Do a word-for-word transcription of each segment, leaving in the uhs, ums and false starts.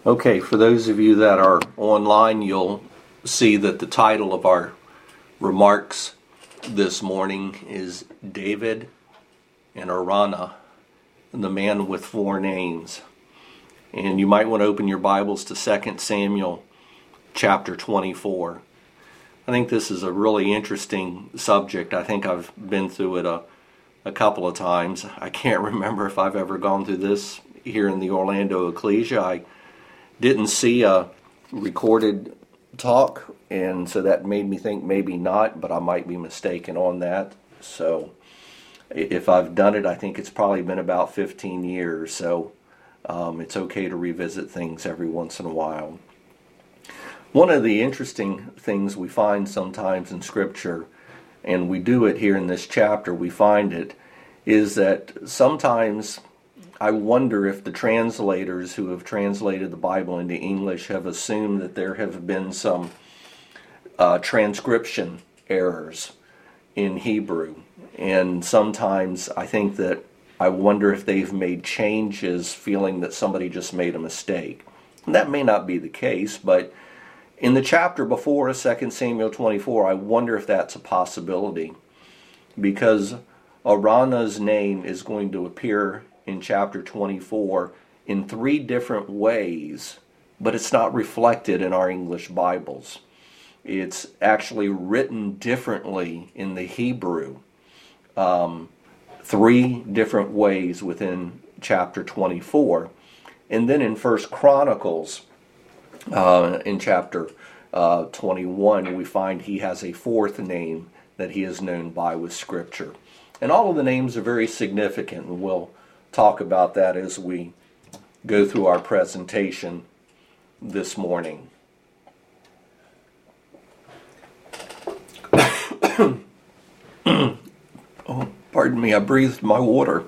Okay, for those of you that are online, you'll see that the title of our remarks this morning is David and Araunah, the man with four names. And you might want to open your Bibles to Second Samuel chapter twenty-four. I think this is a really interesting subject. I think I've been through it a, a couple of times. I can't remember if I've ever gone through this here in the Orlando Ecclesia. I didn't see a recorded talk, and so that made me think maybe not, but I might be mistaken on that. So if I've done it, I think it's probably been about fifteen years, so um, it's okay to revisit things every once in a while. One of the interesting things we find sometimes in Scripture, and we do it here in this chapter, we find it, is that sometimes I wonder if the translators who have translated the Bible into English have assumed that there have been some uh, transcription errors in Hebrew. And sometimes I think that I wonder if they've made changes feeling that somebody just made a mistake. And that may not be the case, but in the chapter before Second Samuel twenty-four, I wonder if that's a possibility, because Araunah's name is going to appear in chapter twenty-four in three different ways, but it's not reflected in our English Bibles. It's actually written differently in the Hebrew, um, three different ways within chapter twenty-four. And then in First Chronicles, uh, in chapter uh, twenty-one, we find he has a fourth name that he is known by with Scripture. And all of the names are very significant, and we'll talk about that as we go through our presentation this morning. Oh, pardon me, I breathed my water.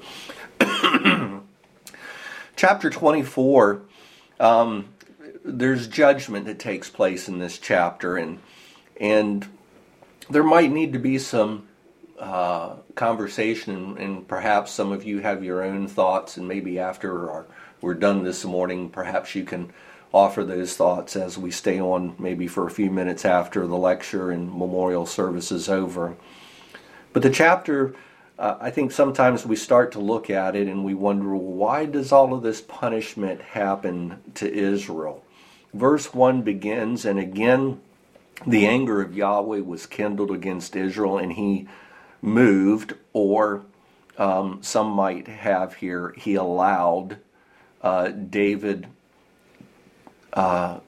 Chapter twenty-four, um, there's judgment that takes place in this chapter, and and there might need to be some Uh, conversation, and perhaps some of you have your own thoughts, and maybe after our, we're done this morning, perhaps you can offer those thoughts as we stay on maybe for a few minutes after the lecture and memorial service is over. But the chapter, uh, I think sometimes we start to look at it and we wonder, well, why does all of this punishment happen to Israel? Verse one begins, and again the anger of Yahweh was kindled against Israel, and he moved, or um, some might have here, he allowed uh, David, uh,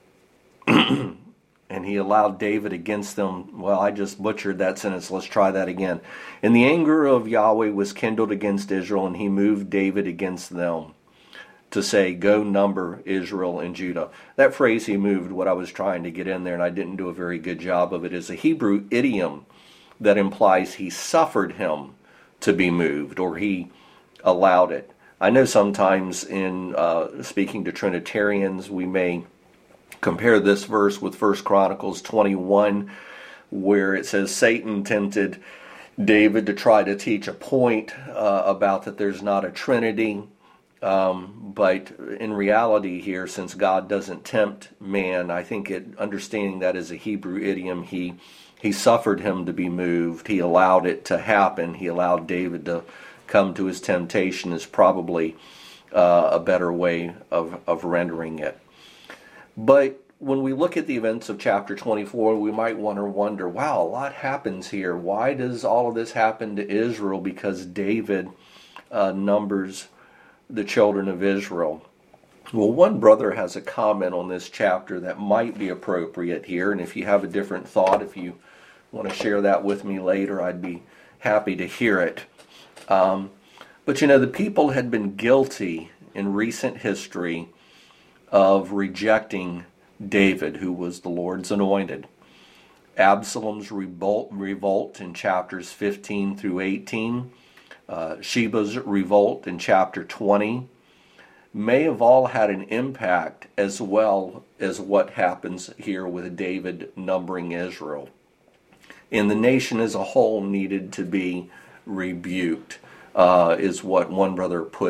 and he allowed David against them. Well, I just butchered that sentence. Let's try that again. And the anger of Yahweh was kindled against Israel, and he moved David against them to say, go number Israel and Judah. That phrase, he moved, what I was trying to get in there, and I didn't do a very good job of it, is a Hebrew idiom that implies he suffered him to be moved, or he allowed it. I know sometimes in uh, speaking to Trinitarians, we may compare this verse with First Chronicles twenty-one, where it says Satan tempted David to try to teach a point uh, about that there's not a Trinity. Um, but in reality here, since God doesn't tempt man, I think it, understanding that as a Hebrew idiom, he He suffered him to be moved. He allowed it to happen. He allowed David to come to his temptation is probably uh, a better way of, of rendering it. But when we look at the events of chapter twenty-four, we might want to wonder, wow, a lot happens here. Why does all of this happen to Israel? Because David uh, numbers the children of Israel. Well, one brother has a comment on this chapter that might be appropriate here, and if you have a different thought, if you want to share that with me later, I'd be happy to hear it. Um, but you know, the people had been guilty in recent history of rejecting David, who was the Lord's anointed. Absalom's revolt, revolt in chapters fifteen through eighteen, uh, Sheba's revolt in chapter twenty, may have all had an impact as well as what happens here with David numbering Israel. And the nation as a whole needed to be rebuked, uh, is what one brother puts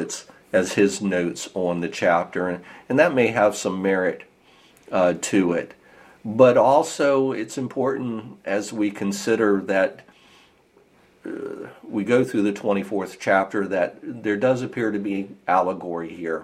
as his notes on the chapter, and, and that may have some merit uh, to it. But also it's important as we consider that uh, we go through the twenty-fourth chapter that there does appear to be allegory here.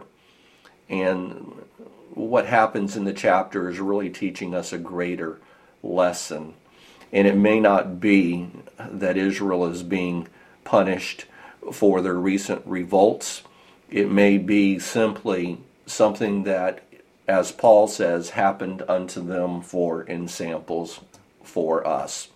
And what happens in the chapter is really teaching us a greater lesson. And it may not be that Israel is being punished for their recent revolts. It may be simply something that, as Paul says, happened unto them for ensamples for us.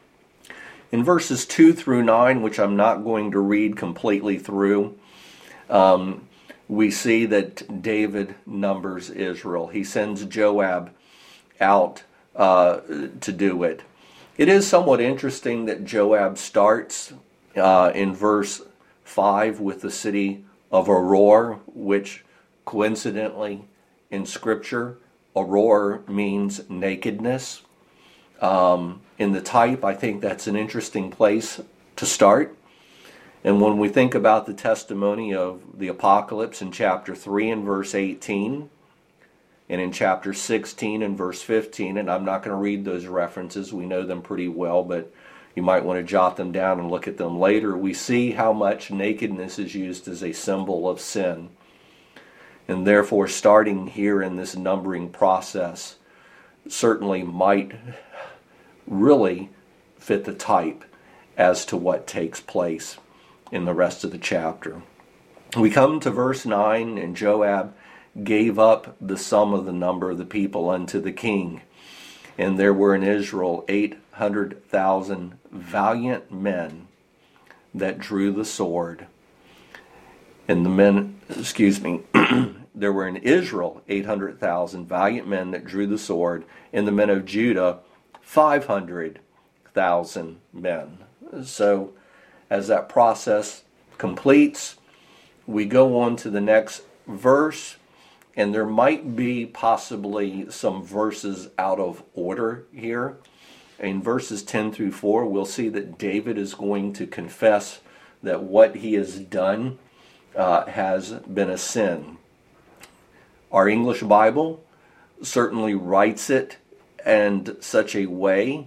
In verses two through nine, which I'm not going to read completely through, um, we see that David numbers Israel. He sends Joab out uh, to do it. It is somewhat interesting that Joab starts uh, in verse five with the city of Aroer, which coincidentally in Scripture, Aroer means nakedness. Um, in the type, I think that's an interesting place to start. And when we think about the testimony of the apocalypse in chapter three and verse eighteen, and in chapter sixteen and verse fifteen, and I'm not going to read those references, we know them pretty well, but you might want to jot them down and look at them later, we see how much nakedness is used as a symbol of sin. And therefore, starting here in this numbering process certainly might really fit the type as to what takes place in the rest of the chapter. We come to verse nine, and Joab gave up the sum of the number of the people unto the king. And there were in Israel eight hundred thousand valiant men that drew the sword. And the men, excuse me, there were in Israel eight hundred thousand valiant men that drew the sword, and the men of Judah five hundred thousand men. So as that process completes, we go on to the next verse, and there might be possibly some verses out of order here. In verses ten through four, we'll see that David is going to confess that what he has done uh, has been a sin. Our English Bible certainly writes it in such a way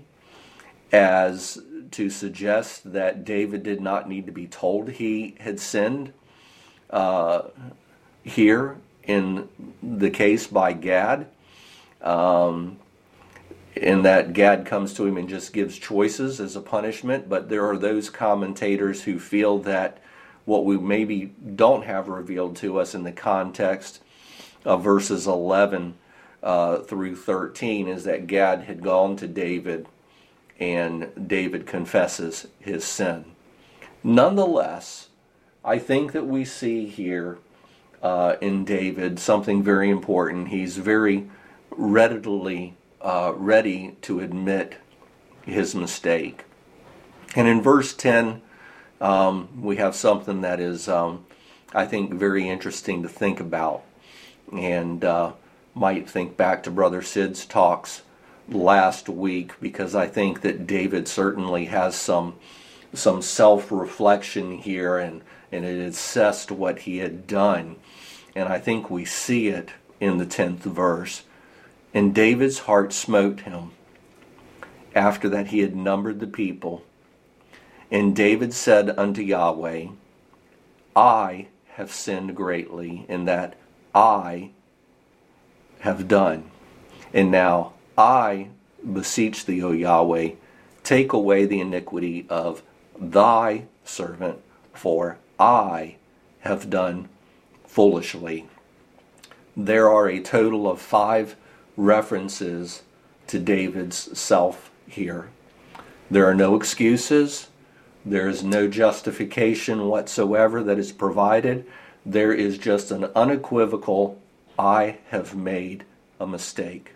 as to suggest that David did not need to be told he had sinned. Uh, here in the case by Gad, um, in that Gad comes to him and just gives choices as a punishment, but there are those commentators who feel that what we maybe don't have revealed to us in the context of verses eleven uh, through thirteen is that Gad had gone to David and David confesses his sin. Nonetheless, I think that we see here uh, in David something very important. He's very readily uh, ready to admit his mistake. And in verse ten, um, we have something that is, um, I think, very interesting to think about. And uh, might think back to Brother Sid's talks last week, because I think that David certainly has some some self-reflection here, and, and it assessed what he had done. And I think we see it in the tenth verse. And David's heart smote him after that he had numbered the people. And David said unto Yahweh, I have sinned greatly in that I have done. And now I beseech thee, O Yahweh, take away the iniquity of thy servant, for I have done foolishly. There are a total of five references to David's self here. There are no excuses. There is no justification whatsoever that is provided. There is just an unequivocal, I have made a mistake.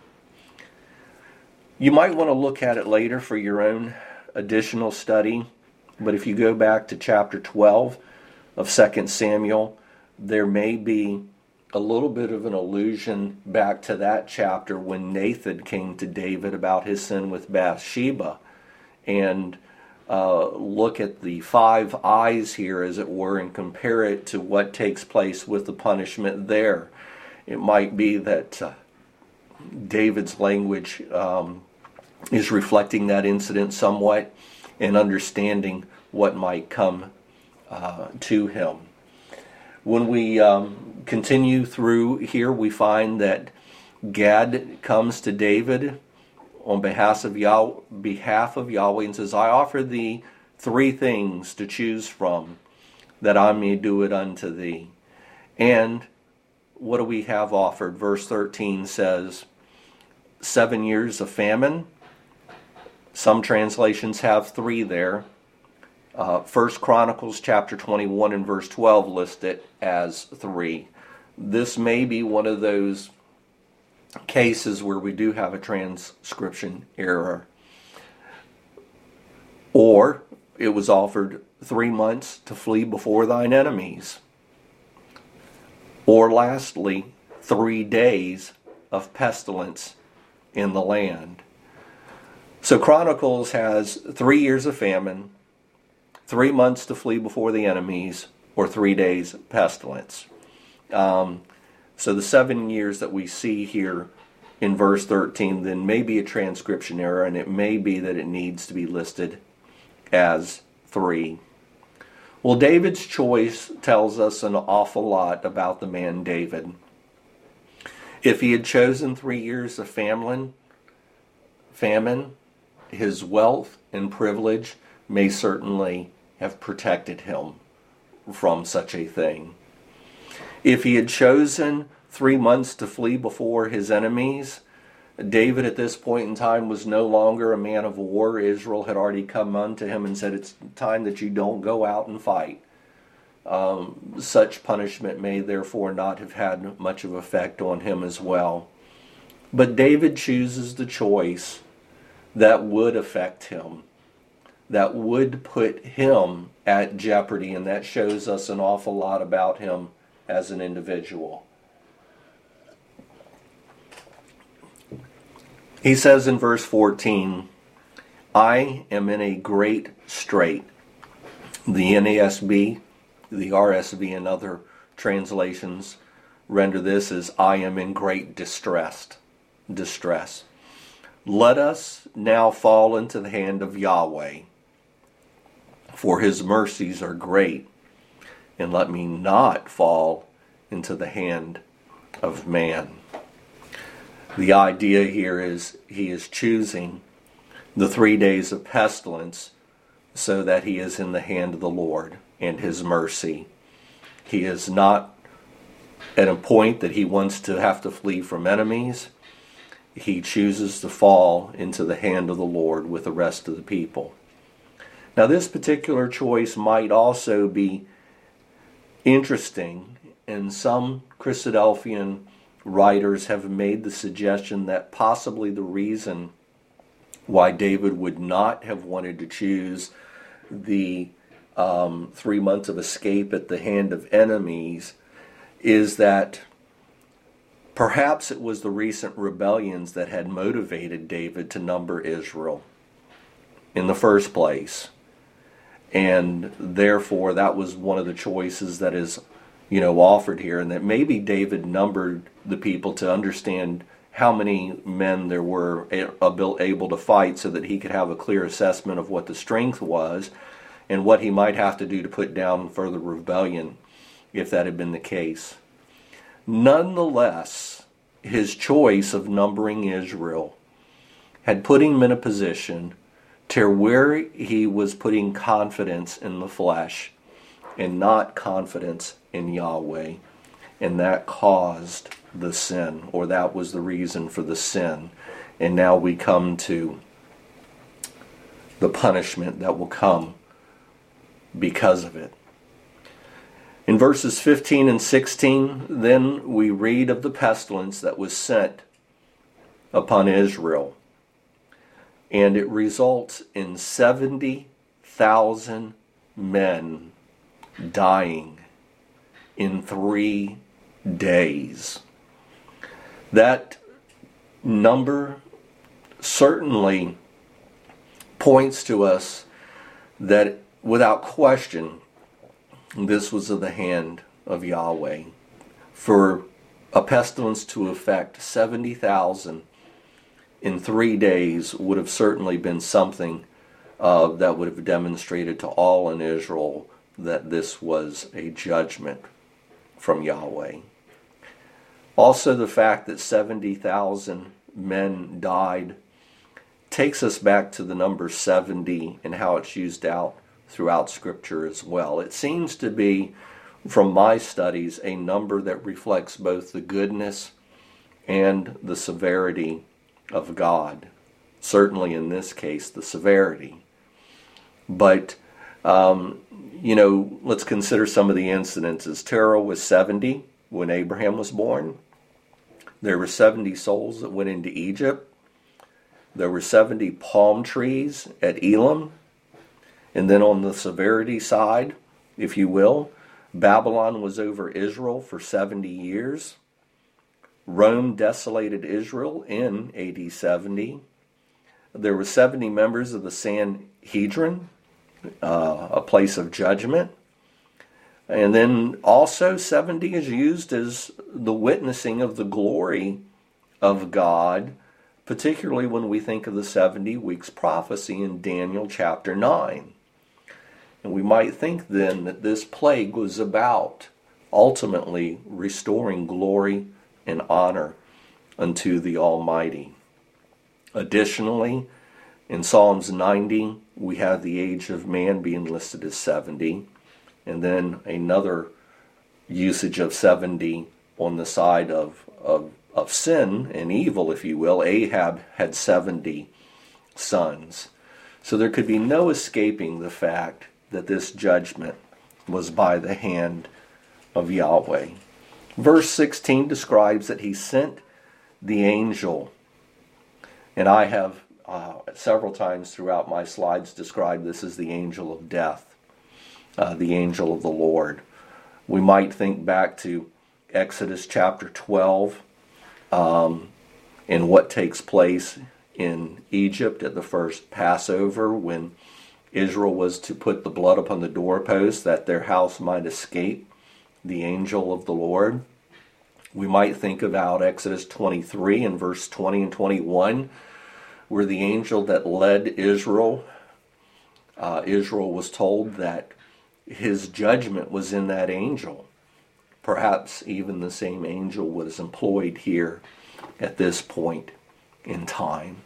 You might want to look at it later for your own additional study, but if you go back to chapter twelve of Second Samuel, there may be a little bit of an allusion back to that chapter when Nathan came to David about his sin with Bathsheba. And uh, look at the five eyes here, as it were, and compare it to what takes place with the punishment there. It might be that uh, David's language um, is reflecting that incident somewhat and understanding what might come uh, to him. When we um, continue through here, we find that Gad comes to David on behalf of, Yah- behalf of Yahweh and says, I offer thee three things to choose from, that I may do it unto thee. And what do we have offered? Verse thirteen says, seven years of famine. Some translations have three there. Uh, First Chronicles chapter twenty-one and verse twelve list it as three. This may be one of those cases where we do have a transcription error. Or it was offered three months to flee before thine enemies. Or lastly, three days of pestilence in the land. So Chronicles has three years of famine, three months to flee before the enemies, or three days of pestilence. Um, so the seven years that we see here in verse thirteen then may be a transcription error, and it may be that it needs to be listed as three. Well, David's choice tells us an awful lot about the man David. If he had chosen three years of famine, famine, his wealth and privilege may certainly have protected him from such a thing. If he had chosen three months to flee before his enemies, David at this point in time was no longer a man of war. Israel had already come unto him and said, it's time that you don't go out and fight. Um, such punishment may therefore not have had much of effect on him as well. But David chooses the choice that would affect him, that would put him at jeopardy, and that shows us an awful lot about him as an individual. He says in verse fourteen, I am in a great strait. The N A S B, the R S V, and other translations render this as I am in great distress. Distress. Let us now fall into the hand of Yahweh, for his mercies are great, and let me not fall into the hand of man. The idea here is he is choosing the three days of pestilence so that he is in the hand of the Lord and his mercy. He is not at a point that he wants to have to flee from enemies. He chooses to fall into the hand of the Lord with the rest of the people. Now, this particular choice might also be interesting, and some Christadelphian writers have made the suggestion that possibly the reason why David would not have wanted to choose the um, three months of escape at the hand of enemies is that perhaps it was the recent rebellions that had motivated David to number Israel in the first place. And therefore, that was one of the choices that is, you know, offered here. And that maybe David numbered the people to understand how many men there were able to fight so that he could have a clear assessment of what the strength was and what he might have to do to put down further rebellion if that had been the case. Nonetheless, his choice of numbering Israel had put him in a position to where he was putting confidence in the flesh and not confidence in Yahweh. And that caused the sin, or that was the reason for the sin. And now we come to the punishment that will come because of it. In verses fifteen and sixteen, then we read of the pestilence that was sent upon Israel. And it results in seventy thousand men dying in three days. That number certainly points to us that without question, this was of the hand of Yahweh. For a pestilence to affect seventy thousand in three days would have certainly been something uh, that would have demonstrated to all in Israel that this was a judgment from Yahweh. Also, the fact that seventy thousand men died takes us back to the number seventy and how it's used out throughout Scripture as well. It seems to be, from my studies, a number that reflects both the goodness and the severity of God. Certainly in this case, the severity. But, um, you know, let's consider some of the incidences. Terah was seventy when Abraham was born. There were seventy souls that went into Egypt. There were seventy palm trees at Elam. And then on the severity side, if you will, Babylon was over Israel for seventy years. Rome desolated Israel in A D seventy. There were seventy members of the Sanhedrin, uh, a place of judgment. And then also seventy is used as the witnessing of the glory of God, particularly when we think of the seventy weeks prophecy in Daniel chapter nine. And we might think then that this plague was about ultimately restoring glory and honor unto the Almighty. Additionally, in Psalms ninety, we have the age of man being listed as seventy, and then another usage of seventy on the side of, of, of sin and evil, if you will. Ahab had seventy sons. So there could be no escaping the fact that this judgment was by the hand of Yahweh. Verse sixteen describes that he sent the angel, and I have uh, several times throughout my slides described this as the angel of death, uh, the angel of the Lord. We might think back to Exodus chapter twelve um, and what takes place in Egypt at the first Passover when Israel was to put the blood upon the doorpost that their house might escape the angel of the Lord. We might think about Exodus twenty-three and verse twenty and twenty-one, where the angel that led Israel, uh, Israel was told that his judgment was in that angel. Perhaps even the same angel was employed here at this point in time.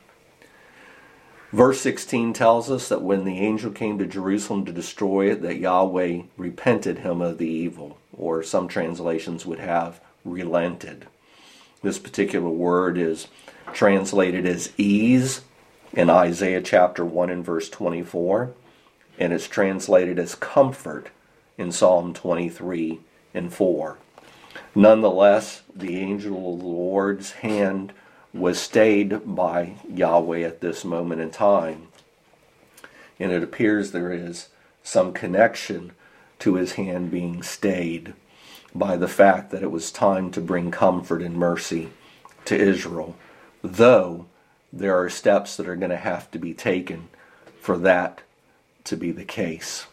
Verse sixteen tells us that when the angel came to Jerusalem to destroy it, that Yahweh repented him of the evil, or some translations would have relented. This particular word is translated as ease in Isaiah chapter one and verse twenty-four, and it's translated as comfort in Psalm twenty-three and four. Nonetheless, the angel of the Lord's hand was stayed by Yahweh at this moment in time. And it appears there is some connection to his hand being stayed by the fact that it was time to bring comfort and mercy to Israel, though there are steps that are going to have to be taken for that to be the case.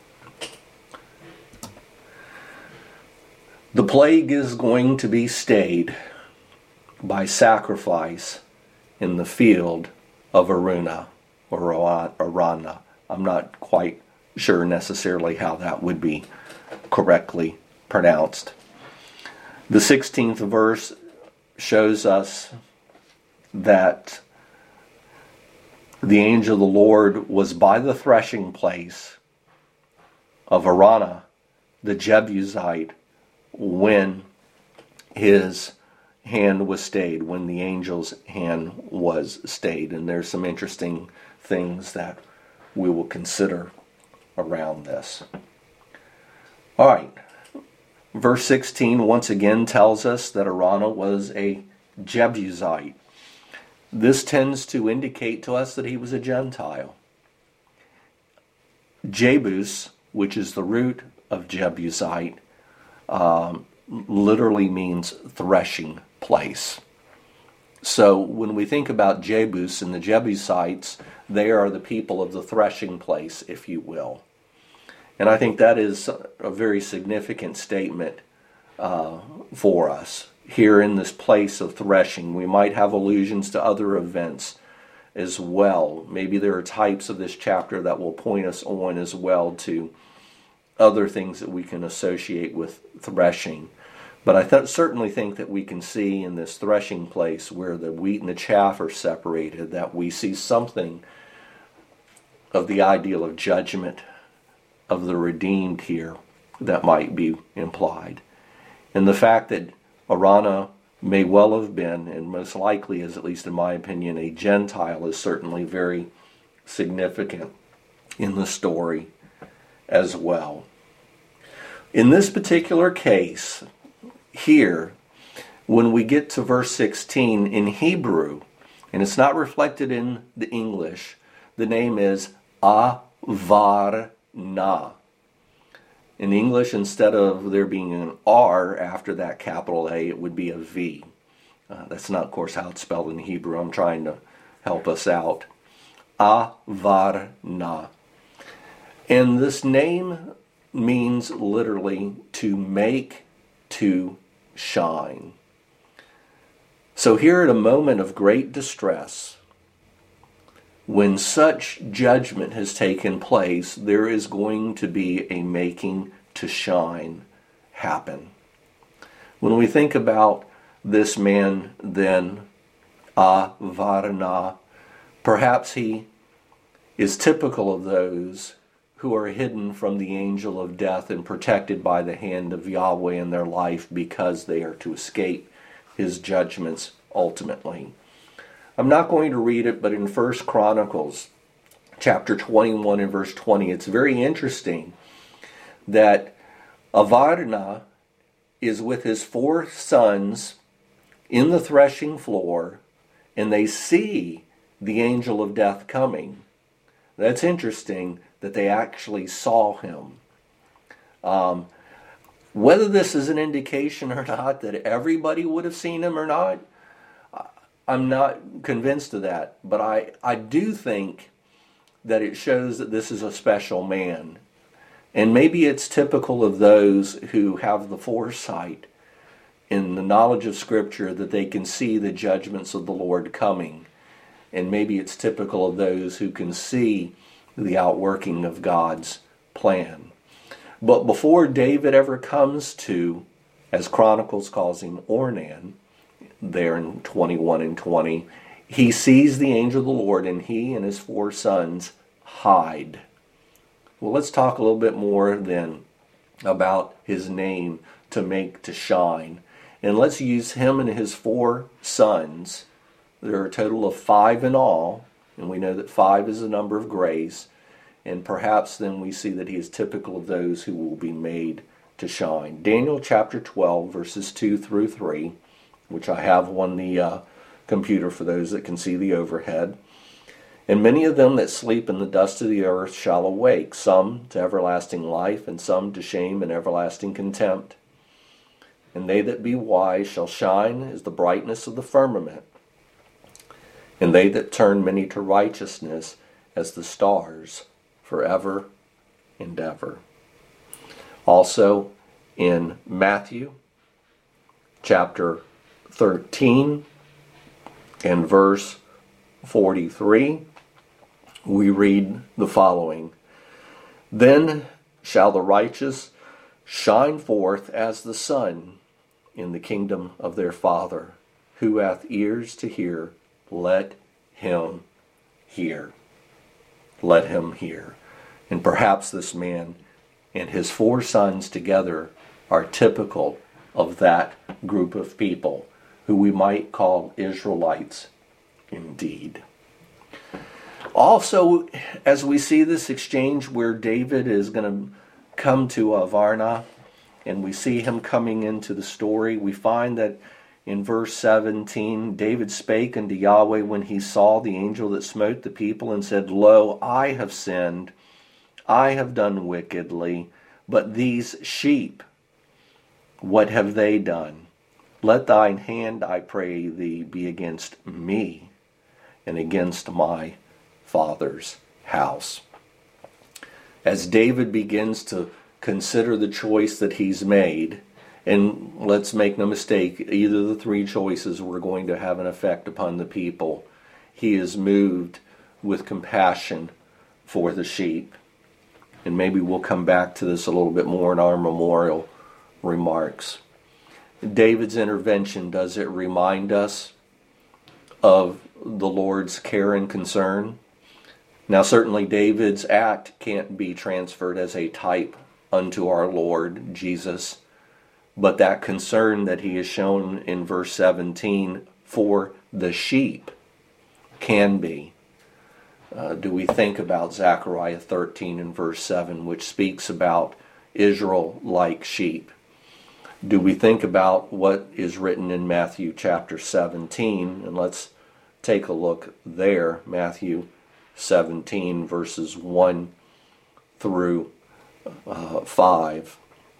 The plague is going to be stayed by sacrifice in the field of Aruna or Arana. I'm not quite sure necessarily how that would be correctly pronounced. The sixteenth verse shows us that the angel of the Lord was by the threshing place of Arana, the Jebusite, when his hand was stayed, when the angel's hand was stayed. And there's some interesting things that we will consider around this. All right. Verse sixteen once again tells us that Arana was a Jebusite. This tends to indicate to us that he was a Gentile. Jebus, which is the root of Jebusite, um, literally means threshing place. So when we think about Jebus and the Jebusites, they are the people of the threshing place, if you will. And I think that is a very significant statement uh, for us. Here in this place of threshing, we might have allusions to other events as well. Maybe there are types of this chapter that will point us on as well to other things that we can associate with threshing. But I th- certainly think that we can see in this threshing place where the wheat and the chaff are separated, that we see something of the ideal of judgment of the redeemed here that might be implied. And the fact that Araunah may well have been, and most likely is, at least in my opinion, a Gentile, is certainly very significant in the story as well. In this particular case, here, when we get to verse sixteen in Hebrew, and it's not reflected in the English, the name is Avarna. In English, instead of there being an R after that capital A, it would be a V. Uh, that's not, of course, how it's spelled in Hebrew. I'm trying to help us out. Avarna. And this name means literally to make to shine. So here at a moment of great distress, when such judgment has taken place, there is going to be a making to shine happen. When we think about this man then, Avarna, perhaps he is typical of those who are hidden from the angel of death and protected by the hand of Yahweh in their life because they are to escape his judgments ultimately. I'm not going to read it, but in First Chronicles chapter twenty-one and verse twenty, it's very interesting that Avarna is with his four sons in the threshing floor, and they see the angel of death coming. That's interesting that they actually saw him. Um, whether this is an indication or not that everybody would have seen him or not, I'm not convinced of that. But I, I do think that it shows that this is a special man. And maybe it's typical of those who have the foresight in the knowledge of Scripture that they can see the judgments of the Lord coming. And maybe it's typical of those who can see the outworking of God's plan. But before David ever comes to, as Chronicles calls him, Ornan, there in twenty-one and twenty, he sees the angel of the Lord, and he and his four sons hide. Well, let's talk a little bit more then about his name, to make to shine. And let's use him and his four sons. There are a total of five in all, and we know that five is the number of grace. And perhaps then we see that he is typical of those who will be made to shine. Daniel chapter twelve, verses two through three, which I have on the uh, computer for those that can see the overhead. And many of them that sleep in the dust of the earth shall awake, some to everlasting life, and some to shame and everlasting contempt. And they that be wise shall shine as the brightness of the firmament, and they that turn many to righteousness as the stars forever and ever. Also in Matthew chapter thirteen and verse forty-three, we read the following: Then shall the righteous shine forth as the sun in the kingdom of their Father. Who hath ears to hear, let him hear. Let him hear. And perhaps this man and his four sons together are typical of that group of people who we might call Israelites indeed. Also, as we see this exchange where David is going to come to Avarna, and we see him coming into the story, we find that in verse seventeen, David spake unto Yahweh when he saw the angel that smote the people, and said, Lo, I have sinned, I have done wickedly, but these sheep, what have they done? Let thine hand, I pray thee, be against me and against my father's house. As David begins to consider the choice that he's made, and let's make no mistake, either of the three choices were going to have an effect upon the people, he is moved with compassion for the sheep. And maybe we'll come back to this a little bit more in our memorial remarks. David's intervention, does it remind us of the Lord's care and concern? Now, certainly David's act can't be transferred as a type unto our Lord Jesus, but that concern that he is shown in verse seventeen for the sheep can be. Uh, do we think about Zechariah thirteen and verse seven, which speaks about Israel like sheep? Do we think about what is written in Matthew chapter seventeen? And let's take a look there. Matthew seventeen, verses one through uh, five.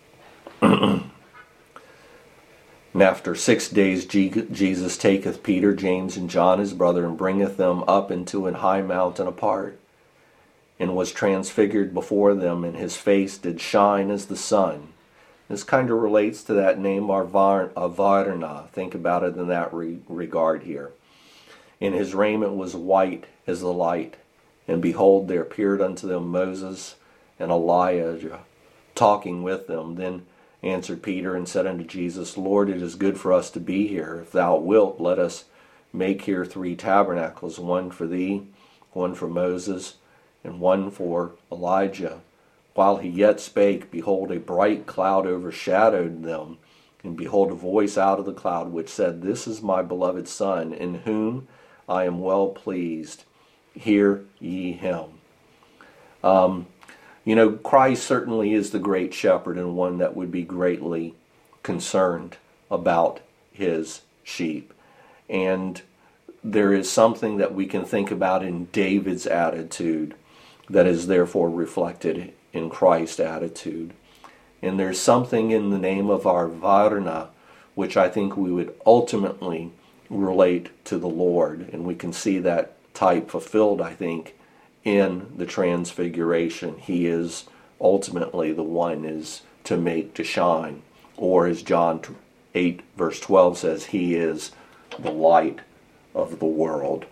And after six days Jesus taketh Peter, James, and John his brother, and bringeth them up into an high mountain apart, and was transfigured before them, and his face did shine as the sun. This kind of relates to that name Avarna. Think about it in that re- regard here. And his raiment was white as the light. And behold, there appeared unto them Moses and Elijah, talking with them. Then answered Peter and said unto Jesus, Lord, it is good for us to be here. If thou wilt, let us make here three tabernacles, one for thee, one for Moses, and one for Elijah. While he yet spake, behold, a bright cloud overshadowed them. And behold, a voice out of the cloud which said, This is my beloved Son, in whom I am well pleased. Hear ye him. Um, you know, Christ certainly is the great shepherd, and one that would be greatly concerned about his sheep. And there is something that we can think about in David's attitude that is therefore reflected in Christ's attitude. And there's something in the name of our Varna, which I think we would ultimately relate to the Lord. And we can see that type fulfilled, I think, in the transfiguration. He is ultimately the one is to make to shine. Or as John eight verse twelve says, he is the light of the world.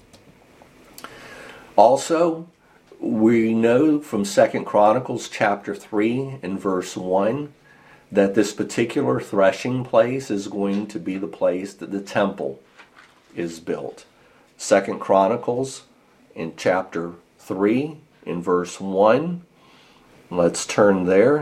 Also, we know from Second Chronicles chapter three and verse one that this particular threshing place is going to be the place that the temple is built. Second Chronicles in chapter three in verse one. Let's turn there.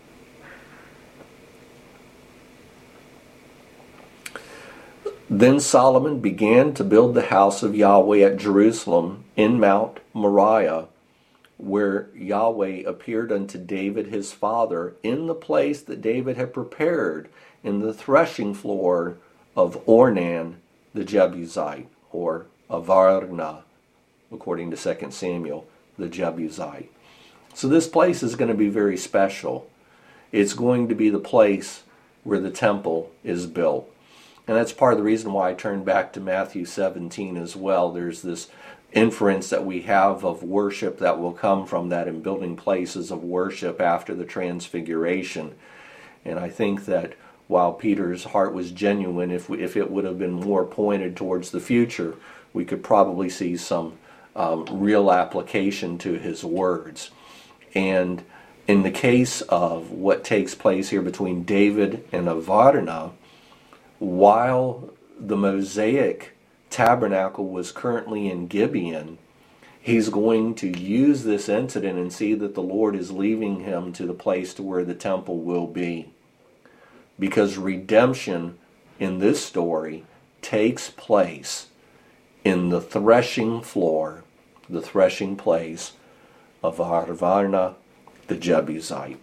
Then Solomon began to build the house of Yahweh at Jerusalem in Mount Moriah, where Yahweh appeared unto David his father in the place that David had prepared in the threshing floor of Ornan the Jebusite, or Avarna, according to Second Samuel, the Jebusite. So this place is going to be very special. It's going to be the place where the temple is built. And that's part of the reason why I turned back to Matthew seventeen as well. There's this inference that we have of worship that will come from that in building places of worship after the transfiguration. And I think that while Peter's heart was genuine, if we, if it would have been more pointed towards the future, we could probably see some um, real application to his words. And in the case of what takes place here between David and Avarna, while the Mosaic tabernacle was currently in Gibeon, he's going to use this incident and see that the Lord is leaving him to the place to where the temple will be. Because redemption in this story takes place in the threshing floor, the threshing place of Avarna the Jebusite.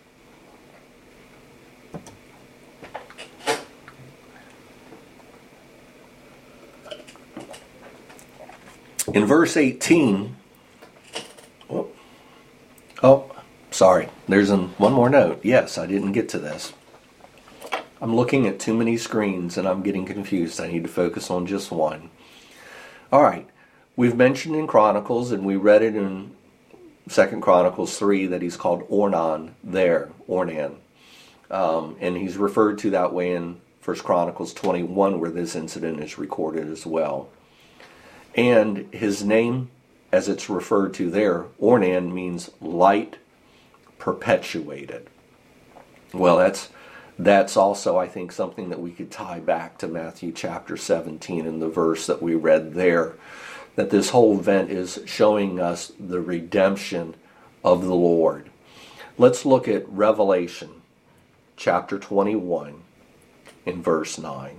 In verse eighteen, oh, oh, sorry, there's an, one more note. Yes, I didn't get to this. I'm looking at too many screens and I'm getting confused. I need to focus on just one. All right. We've mentioned in Chronicles, and we read it in Second Chronicles three, that he's called Ornan there, Ornan. Um, and he's referred to that way in First Chronicles twenty-one, where this incident is recorded as well. And his name, as it's referred to there, Ornan, means light perpetuated. Well, that's that's also, I think, something that we could tie back to Matthew chapter seventeen and the verse that we read there, that this whole event is showing us the redemption of the Lord. Let's look at Revelation chapter twenty-one in verse nine.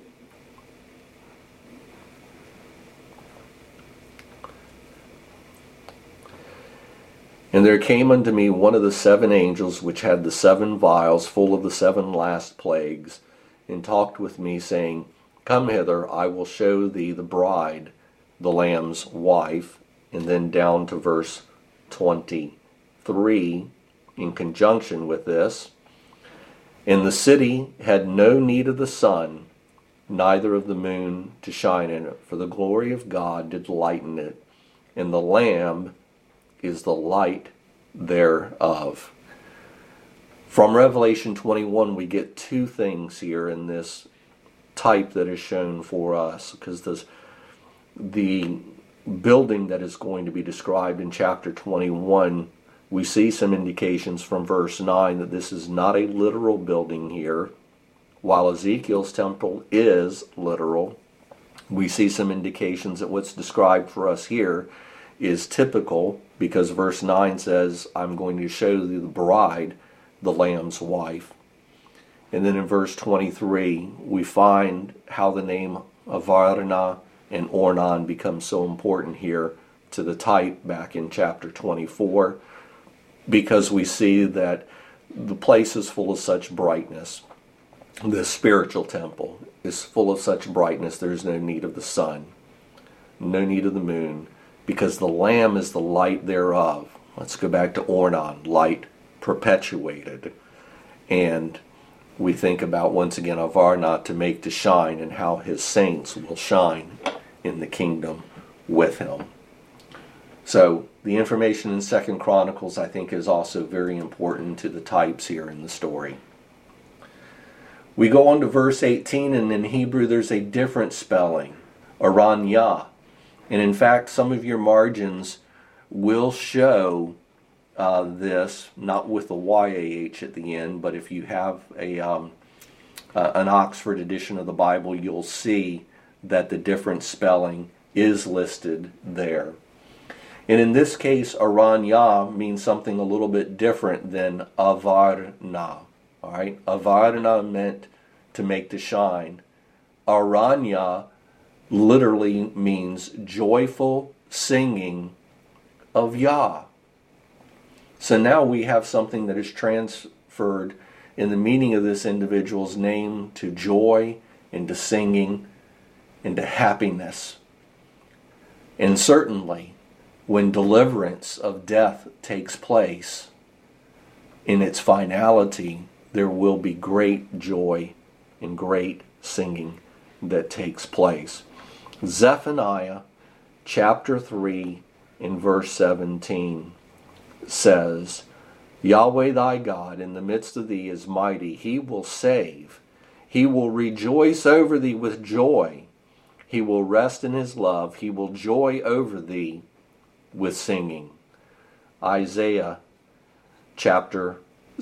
And there came unto me one of the seven angels which had the seven vials full of the seven last plagues, and talked with me, saying, Come hither, I will show thee the bride, the Lamb's wife. And then down to verse twenty-three, in conjunction with this. And the city had no need of the sun, neither of the moon to shine in it, for the glory of God did lighten it, and the Lamb is the light thereof. From Revelation twenty-one, we get two things here in this type that is shown for us, because this, the building that is going to be described in chapter twenty-one, we see some indications from verse nine that this is not a literal building here. While Ezekiel's temple is literal, we see some indications that what's described for us here is typical, because verse nine says, I'm going to show thee the bride, the Lamb's wife. And then in verse twenty-three, we find how the name Avarna and Ornan becomes so important here to the type back in chapter twenty-four, because we see that the place is full of such brightness. The spiritual temple is full of such brightness, there's no need of the sun, no need of the moon, because the Lamb is the light thereof. Let's go back to Ornan, light perpetuated. And we think about, once again, Avarna, to make to shine, and how his saints will shine in the kingdom with him. So the information in Second Chronicles, I think, is also very important to the types here in the story. We go on to verse eighteen, and in Hebrew there's a different spelling, Aranya. And in fact, some of your margins will show uh, this, not with the Y A H at the end, but if you have a um, uh, an Oxford edition of the Bible, you'll see that the different spelling is listed there. And in this case, Aranya means something a little bit different than Avarna. All right, Avarna meant to make to shine. Aranya literally means joyful singing of Yah. So now we have something that is transferred in the meaning of this individual's name to joy, into singing, into happiness. And certainly, when deliverance of death takes place, in its finality, there will be great joy and great singing that takes place. Zephaniah chapter three in verse seventeen says, Yahweh thy God in the midst of thee is mighty. He will save. He will rejoice over thee with joy. He will rest in his love. He will joy over thee with singing. Isaiah chapter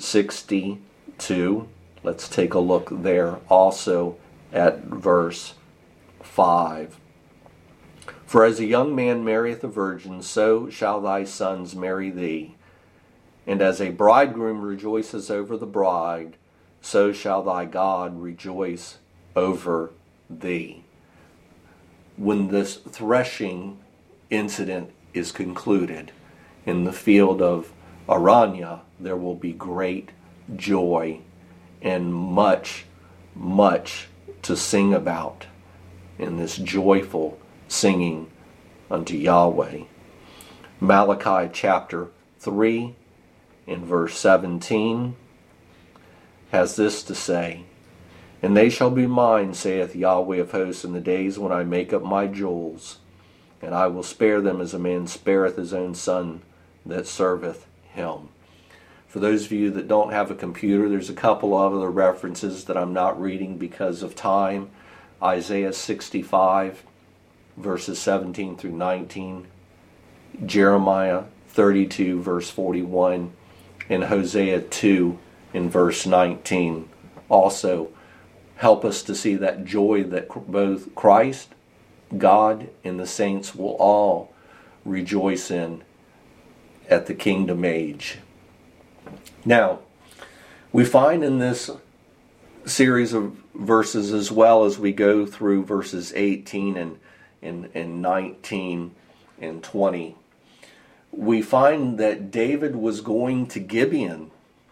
sixty-two. Let's take a look there also at verse five. For as a young man marrieth a virgin, so shall thy sons marry thee. And as a bridegroom rejoices over the bride, so shall thy God rejoice over thee. When this threshing incident is concluded in the field of Aranya, there will be great joy and much, much to sing about in this joyful singing unto Yahweh. Malachi chapter three in verse seventeen has this to say, And they shall be mine, saith Yahweh of hosts, in the days when I make up my jewels. And I will spare them as a man spareth his own son that serveth him. For those of you that don't have a computer, there's a couple of other references that I'm not reading because of time. Isaiah sixty-five, verses seventeen through nineteen. Jeremiah thirty-two, verse forty-one. And Hosea two, in verse nineteen. Also help us to see that joy that both Christ, God, and the saints will all rejoice in at the kingdom age. Now, we find in this series of verses, as well as we go through verses eighteen and, and, and nineteen and twenty, we find that David was going to Gibeon.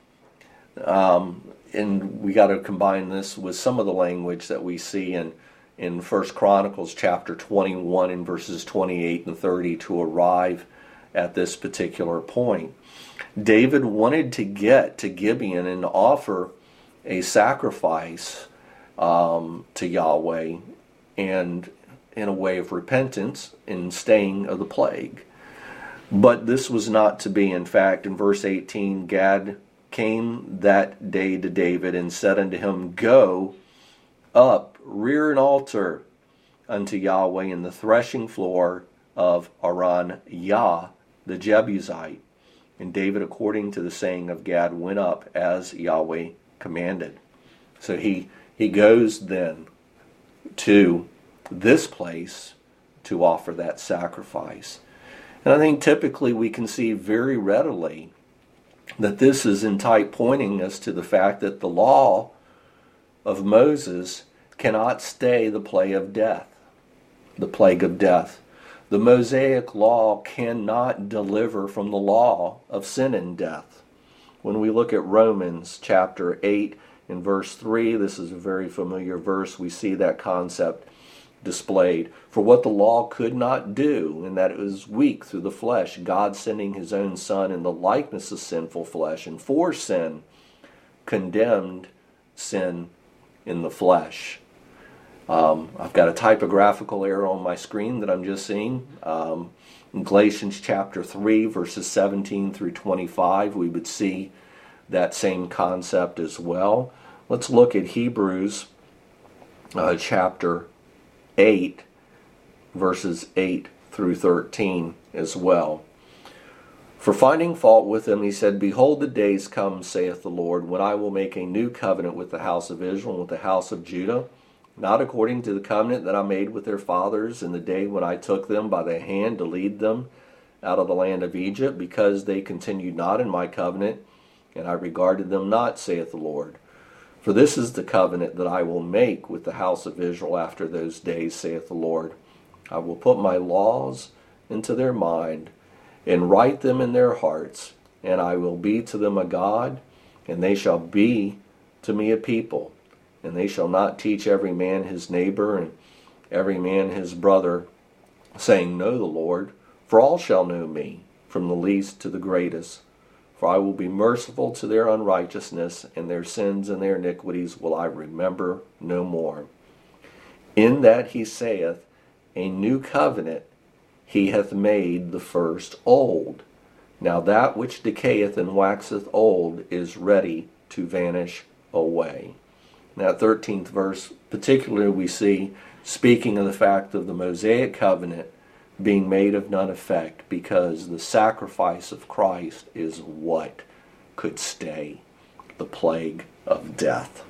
Um, and we got to combine this with some of the language that we see in, in First Chronicles chapter twenty-one and verses twenty-eight and thirty to arrive at this particular point. David wanted to get to Gibeon and offer a sacrifice um, to Yahweh, and in a way of repentance and staying of the plague. But this was not to be. In fact, in verse eighteen, Gad came that day to David and said unto him, Go up, rear an altar unto Yahweh in the threshing floor of Aran-Yah the Jebusite. And David, according to the saying of Gad, went up as Yahweh commanded. So he, he goes then to this place to offer that sacrifice. And I think typically we can see very readily that this is in type pointing us to the fact that the law of Moses cannot stay the plague of death. The plague of death. The Mosaic law cannot deliver from the law of sin and death. When we look at Romans chapter eight and verse three, this is a very familiar verse, we see that concept displayed. For what the law could not do, in that it was weak through the flesh, God sending his own Son in the likeness of sinful flesh, and for sin, condemned sin in the flesh. Um, I've got a typographical error on my screen that I'm just seeing. Um, in Galatians chapter three, verses seventeen through twenty-five, we would see that same concept as well. Let's look at Hebrews uh, chapter eight, verses eight through thirteen as well. For finding fault with them, he said, Behold, the days come, saith the Lord, when I will make a new covenant with the house of Israel and with the house of Judah, not according to the covenant that I made with their fathers in the day when I took them by the hand to lead them out of the land of Egypt, because they continued not in my covenant, and I regarded them not, saith the Lord. For this is the covenant that I will make with the house of Israel after those days, saith the Lord. I will put my laws into their mind, and write them in their hearts, and I will be to them a God, and they shall be to me a people. And they shall not teach every man his neighbor, and every man his brother, saying, Know the Lord, for all shall know me, from the least to the greatest. For I will be merciful to their unrighteousness, and their sins and their iniquities will I remember no more. In that he saith, A new covenant he hath made the first old. Now that which decayeth and waxeth old is ready to vanish away. That thirteenth verse, particularly, we see speaking of the fact of the Mosaic covenant being made of none effect, because the sacrifice of Christ is what could stay the plague of death.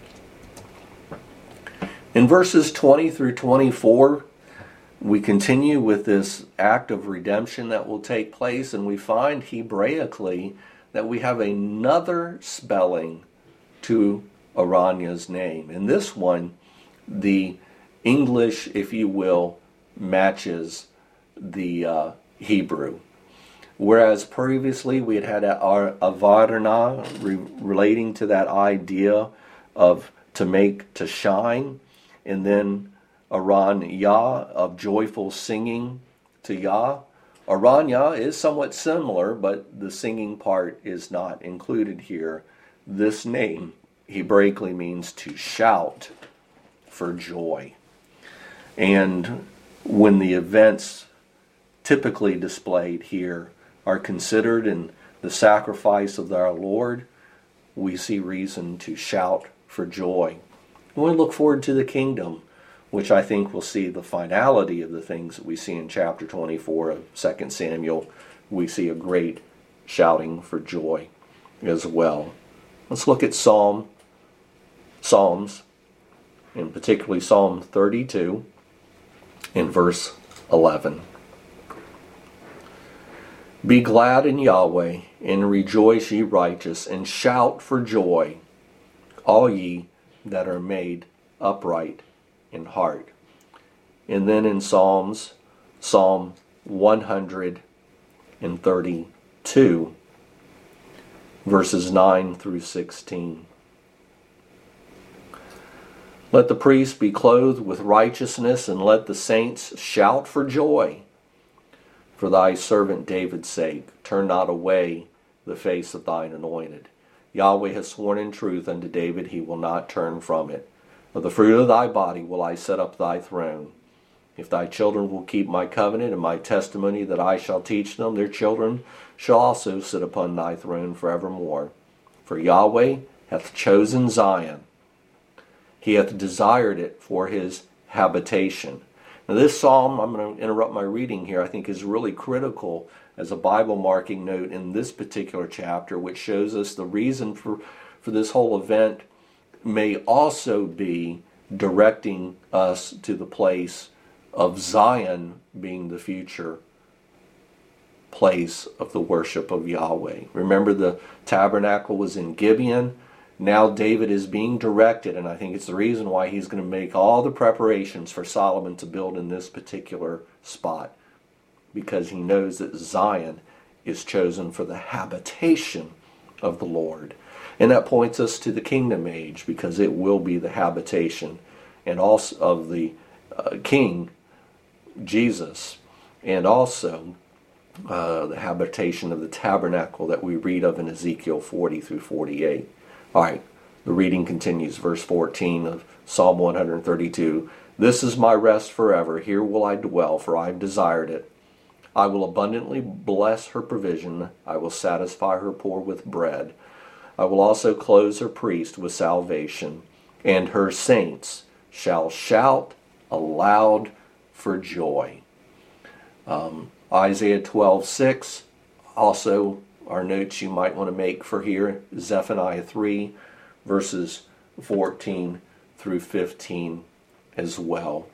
In verses twenty through twenty-four, we continue with this act of redemption that will take place, and we find Hebraically that we have another spelling to Aran-Yah's name. In this one, the English, if you will, matches the uh, Hebrew. Whereas previously we had had our Avarna re- relating to that idea of to make, to shine, and then Aran-Yah of joyful singing to Yah. Aran-Yah is somewhat similar, but the singing part is not included here. This name Hebraically means to shout for joy. And when the events typically displayed here are considered in the sacrifice of our Lord, we see reason to shout for joy. And we look forward to the kingdom, which I think will see the finality of the things that we see in chapter twenty-four of Second Samuel. We see a great shouting for joy as well. Let's look at Psalm, Psalms, and particularly Psalm thirty-two in verse eleven. Be glad in Yahweh, and rejoice, ye righteous, and shout for joy, all ye that are made upright in heart. And then in Psalms, Psalm one hundred thirty-two, verses nine through sixteen. Let the priest be clothed with righteousness, and let the saints shout for joy. For thy servant David's sake, turn not away the face of thine anointed. Yahweh has sworn in truth unto David, he will not turn from it. Of the fruit of thy body will I set up thy throne. If thy children will keep my covenant and my testimony that I shall teach them, their children shall also sit upon thy throne forevermore. For Yahweh hath chosen Zion. He hath desired it for his habitation. Now this psalm, I'm going to interrupt my reading here, I think is really critical as a Bible marking note in this particular chapter, which shows us the reason for, for this whole event may also be directing us to the place of Zion being the future place of the worship of Yahweh. Remember, the tabernacle was in Gibeon. Now David is being directed, and I think it's the reason why he's going to make all the preparations for Solomon to build in this particular spot, because he knows that Zion is chosen for the habitation of the Lord. And that points us to the kingdom age, because it will be the habitation and also of the uh, King Jesus, and also uh, the habitation of the tabernacle that we read of in Ezekiel forty through forty-eight. All right, the reading continues, verse fourteen of Psalm one hundred thirty-two. This is my rest forever, here will I dwell, for I have desired it. I will abundantly bless her provision, I will satisfy her poor with bread. I will also clothe her priest with salvation, and her saints shall shout aloud for joy. Um, Isaiah twelve six, also our notes you might want to make for here. Zephaniah three, verses fourteen through fifteen as well.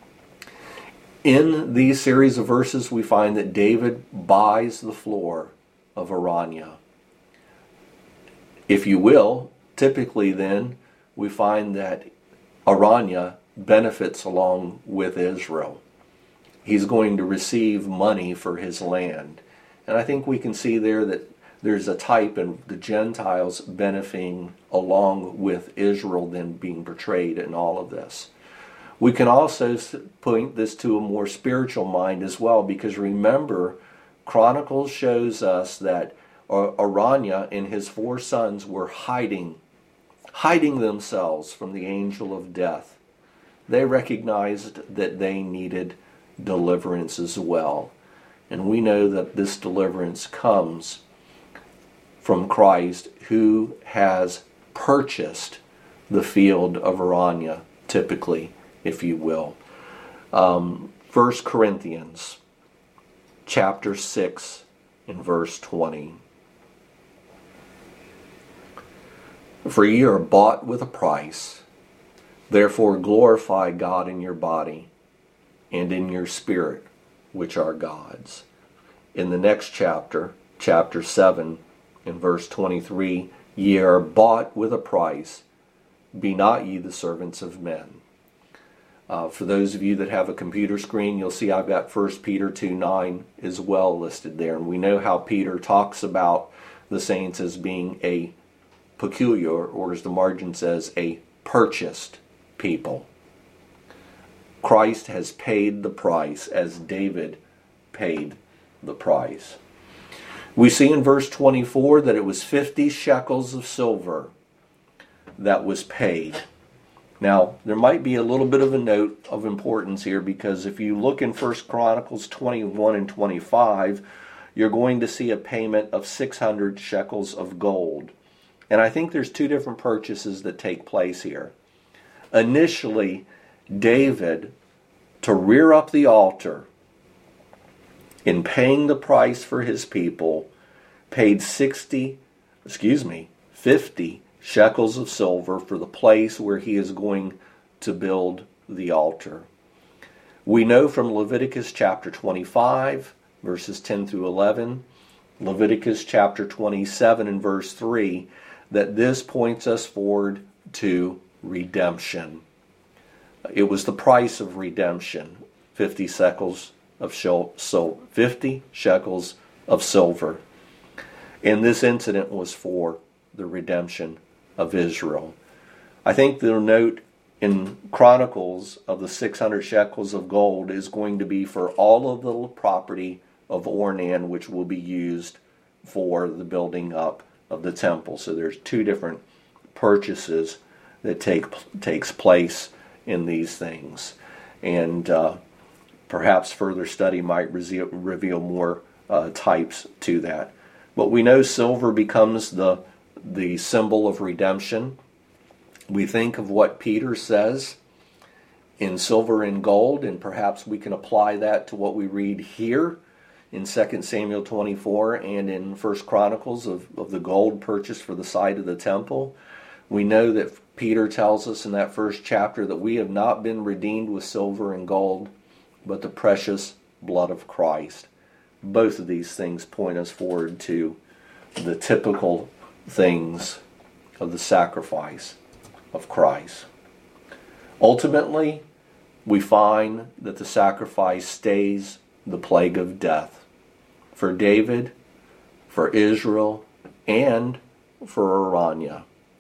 In these series of verses, we find that David buys the floor of Araunah. If you will, typically then, we find that Araunah benefits along with Israel. He's going to receive money for his land. And I think we can see there that there's a type of the Gentiles benefiting along with Israel then being portrayed in all of this. We can also point this to a more spiritual mind as well, because remember, Chronicles shows us that Araunah and his four sons were hiding, hiding themselves from the angel of death. They recognized that they needed deliverance as well. And we know that this deliverance comes from Christ, who has purchased the field of Araunah, typically, if you will. Um, First Corinthians chapter six and verse twenty. For ye are bought with a price, therefore glorify God in your body and in your spirit, which are God's. In the next chapter, chapter seven, in verse twenty-three, ye are bought with a price, be not ye the servants of men. Uh, for those of you that have a computer screen, you'll see I've got First Peter two nine as well listed there. And we know how Peter talks about the saints as being a peculiar, or as the margin says, a purchased people. Christ has paid the price as David paid the price. We see in verse twenty-four that it was fifty shekels of silver that was paid. Now, there might be a little bit of a note of importance here, because if you look in First Chronicles twenty-one and twenty-five, you're going to see a payment of six hundred shekels of gold. And I think there's two different purchases that take place here. Initially, David, to rear up the altar, in paying the price for his people, paid sixty, excuse me, fifty shekels of silver for the place where he is going to build the altar. We know from Leviticus chapter twenty-five, verses ten through eleven, Leviticus chapter twenty-seven and verse three, that this points us forward to redemption. It was the price of redemption, fifty shekels of silver, fifty shekels of silver. And this incident was for the redemption of Israel. I think the note in Chronicles of the six hundred shekels of gold is going to be for all of the property of Ornan, which will be used for the building up of the temple. So there's two different purchases that take takes place in these things. And uh, perhaps further study might reveal, reveal more uh, types to that. But we know silver becomes the, the symbol of redemption. We think of what Peter says in silver and gold, and perhaps we can apply that to what we read here in Second Samuel twenty-four and in First Chronicles of, of the gold purchased for the site of the temple. We know that Peter tells us in that first chapter that we have not been redeemed with silver and gold, but the precious blood of Christ. Both of these things point us forward to the typical things of the sacrifice of Christ. Ultimately, we find that the sacrifice stays the plague of death for David, for Israel, and for Araunah.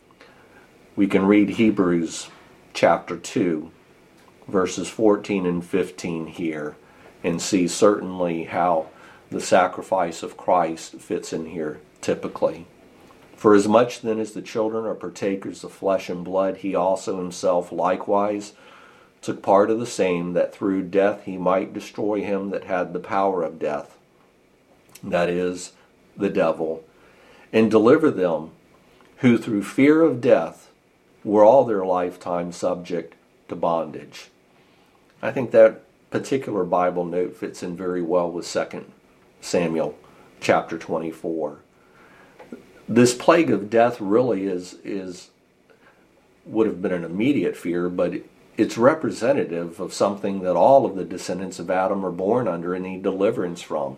We can read Hebrews chapter two, verses fourteen and fifteen here, and see certainly how the sacrifice of Christ fits in here typically. For as much then as the children are partakers of flesh and blood, he also himself likewise took part of the same, that through death he might destroy him that had the power of death, that is, the devil, and deliver them who through fear of death were all their lifetime subject to bondage. I think that particular Bible note fits in very well with Second Samuel chapter twenty-four. This plague of death really is is would have been an immediate fear, but it, it's representative of something that all of the descendants of Adam are born under and need deliverance from.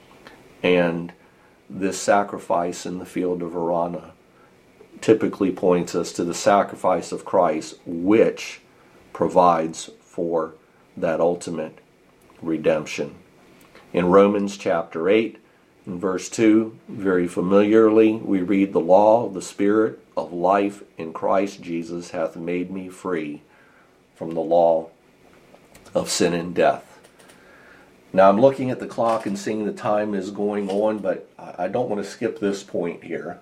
And this sacrifice in the field of Araunah typically points us to the sacrifice of Christ, which provides for that ultimate redemption. In Romans chapter eight, in verse two, very familiarly, we read, "The law of the Spirit of life in Christ Jesus hath made me free from the law of sin and death." Now I'm looking at the clock and seeing the time is going on, but I don't want to skip this point here.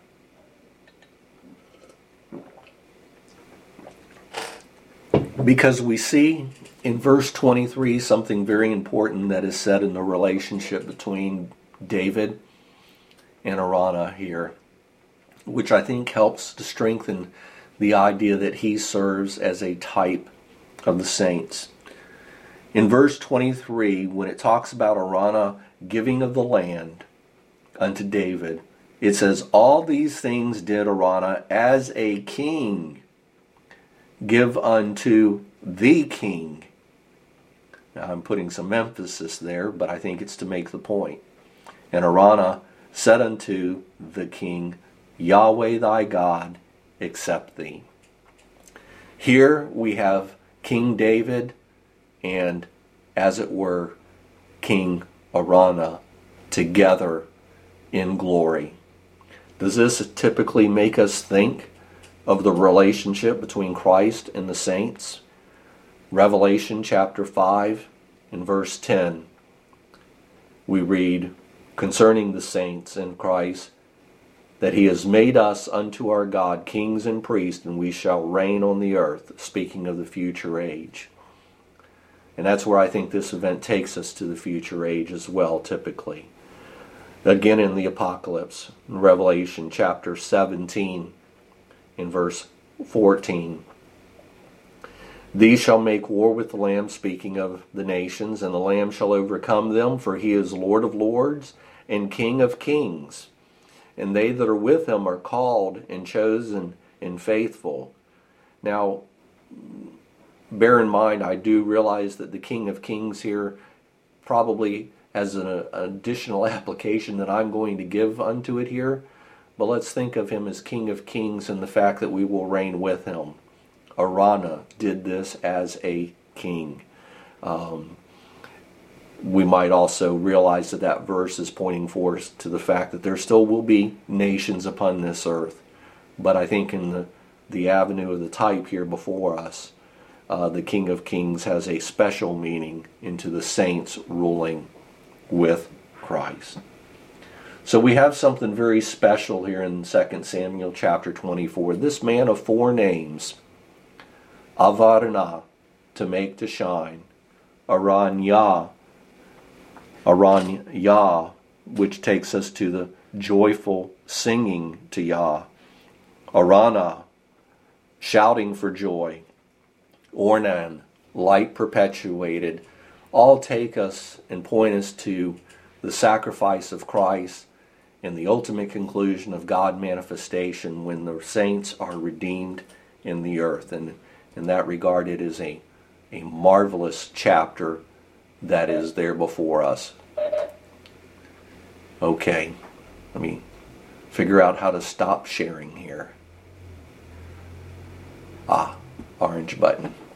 Because we see in verse twenty-three something very important that is said in the relationship between David and Araunah here, which I think helps to strengthen the idea that he serves as a type of the saints. In verse twenty-three, when it talks about Araunah giving of the land unto David, it says, "All these things did Araunah as a king give unto the king." Now I'm putting some emphasis there, but I think it's to make the point. "And Araunah said unto the king, Yahweh thy God accept thee." Here we have King David and, as it were, King Araunah together in glory. Does this typically make us think of the relationship between Christ and the saints? Revelation chapter five and verse ten, we read concerning the saints in Christ, that he has made us unto our God kings and priests, and we shall reign on the earth, speaking of the future age. And that's where I think this event takes us to the future age as well, typically. Again in the Apocalypse, in Revelation chapter seventeen, in verse fourteen. These shall make war with the Lamb, speaking of the nations, and the Lamb shall overcome them, for he is Lord of lords and King of kings. And they that are with him are called and chosen and faithful. Now, bear in mind, I do realize that the King of Kings here probably has an, an additional application that I'm going to give unto it here. But let's think of him as King of Kings and the fact that we will reign with him. Arana did this as a king. Um, we might also realize that that verse is pointing forth to the fact that there still will be nations upon this earth. But I think in the, the avenue of the type here before us, uh, the King of Kings has a special meaning into the saints ruling with Christ. So we have something very special here in Second Samuel chapter twenty-four. This man of four names, Avarna, to make to shine, Aranya, Aranya, which takes us to the joyful singing to Yah, Arana, shouting for joy, Ornan, light perpetuated, all take us and point us to the sacrifice of Christ and the ultimate conclusion of God manifestation when the saints are redeemed in the earth. And in that regard, it is a, a marvelous chapter that is there before us. Okay, let me figure out how to stop sharing here. Ah, orange button.